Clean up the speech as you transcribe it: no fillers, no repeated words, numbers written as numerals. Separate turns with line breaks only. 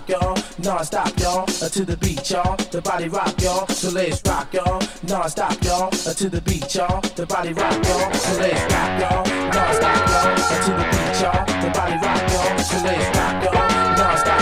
rock, y'all, non-stop, y'all, to the beat, y'all, the body rock, y'all, so let's rock, y'all, non-stop, y'all, to the beat, y'all, the body rock, y'all, so let's rock, y'all, non-stop, y'all, to the beat, y'all, the body rock, y'all, so let's rock, y'all, non-stop.